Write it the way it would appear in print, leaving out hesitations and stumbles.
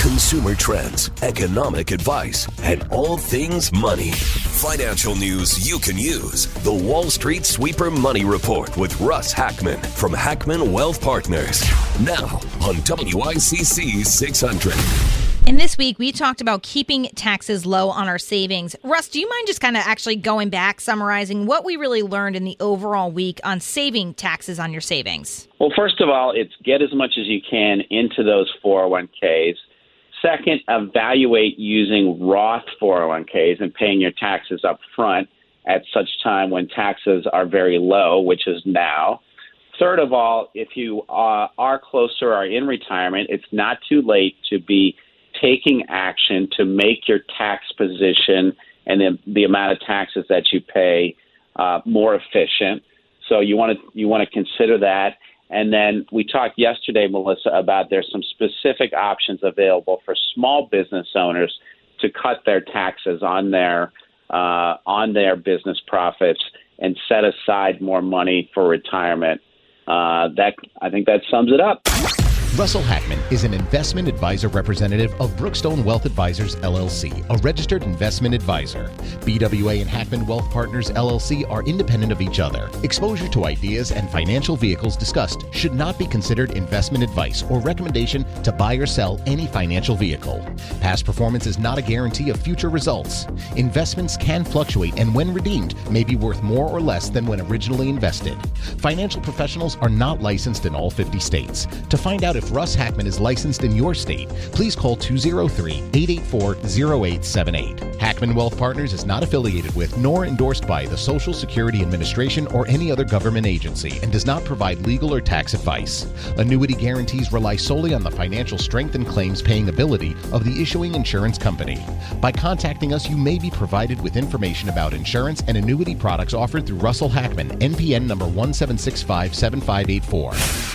Consumer trends, economic advice, and all things money. Financial news you can use. The Wall Street Sweeper Money Report with Russ Hackman from Hackman Wealth Partners. Now on WICC 600. And this week, we talked about keeping taxes low on our savings. Russ, do you mind just kind of actually going back, summarizing what we really learned in the overall week on saving taxes on your savings? Well, first of all, it's get as much as you can into those 401ks. Second, evaluate using Roth 401ks and paying your taxes up front at such time when taxes are very low, which is now. Third of all, if you are closer or are in retirement, it's not too late to be taking action to make your tax position and the amount of taxes that you pay more efficient. So you want to consider that. And then we talked yesterday, Melissa, about there's some specific options available for small business owners to cut their taxes on their business profits and set aside more money for retirement. I think that sums it up. Russell Hackman is an investment advisor representative of Brookstone Wealth Advisors, LLC, a registered investment advisor. BWA and Hackman Wealth Partners, LLC are independent of each other. Exposure to ideas and financial vehicles discussed should not be considered investment advice or recommendation to buy or sell any financial vehicle. Past performance is not a guarantee of future results. Investments can fluctuate and when redeemed may be worth more or less than when originally invested. Financial professionals are not licensed in all 50 states. To find out if Russ Hackman is licensed in your state, please call 203-884-0878. Hackman Wealth Partners is not affiliated with nor endorsed by the Social Security Administration or any other government agency and does not provide legal or tax advice. Annuity guarantees rely solely on the financial strength and claims paying ability of the issuing insurance company. By contacting us, you may be provided with information about insurance and annuity products offered through Russell Hackman, NPN number 17657584.